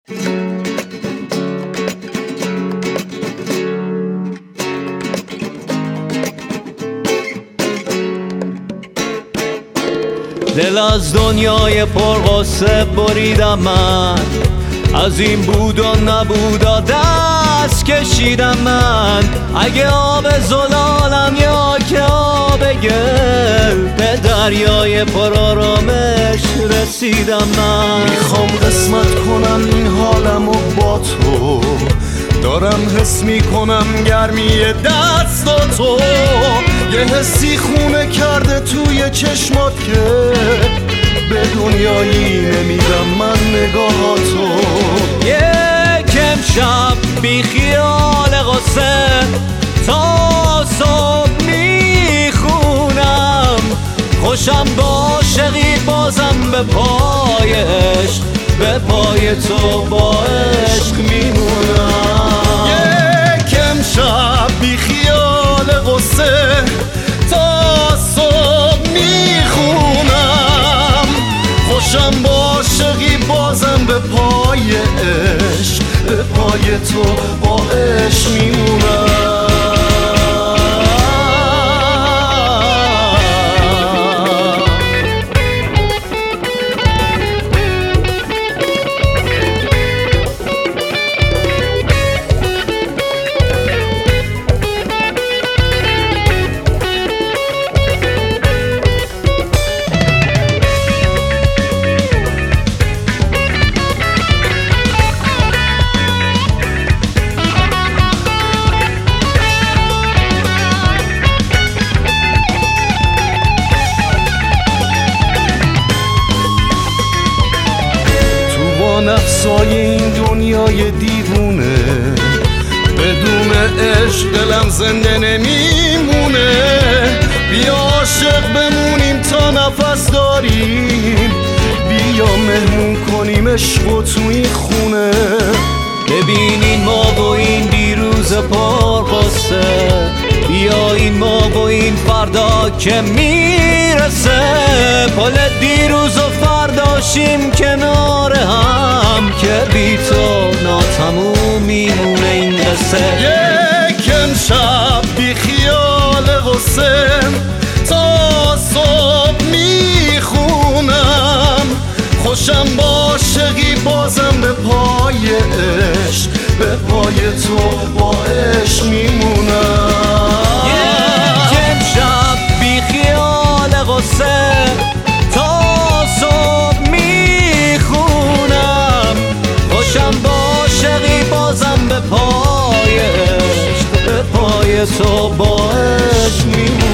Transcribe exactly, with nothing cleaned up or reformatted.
دل از دنیای پرغصه بریدم من، از این بود و نبودا دست کشیدم من. اگه آب زلالم یا که آب گل، به دریای پرآرامش رسیدم من. میخوام قسمت کنم این حالمو با تو، دارم حس میکنم گرمی دستاتو. یه حسی خونه کرده توی چشمات که به دنیایی نمیدم من نگاهاتو. یک امشب بی خیال غصه تا صبح میخونم، خوشم با عاشقی بازم به پای عشق، به پای تو با عشق میمونم. یک امشب بی خیال غصه تا صبح میخونم، خوشم با عاشقی بازم به پای عشق، به پای تو با عشق میمونم. نفسای این دنیای دیوونه، بدون عشق دلم زنده نمیمونه. بیا عاشق بمونیم تا نفس داریم، بیا مهمون کنیم عشقو تو این خونه. ببینین ما با این دیروز پرغصه، بیا این ما با این فردا که میرسه. پل دیروز و فرداشیم کنار هم، که بی تو ناتموم میمونه این قصه. یک امشب بی خیال غصه تا صبح میخونم، خوشم با عاشقی بازم به پای عشق، به پای تو با عشق میمونم. یک امشب بی خیال غصه تا صبح میخونم، خوشم با عاشقی بازم به پای عشق، به پای تو با عشق میمونم.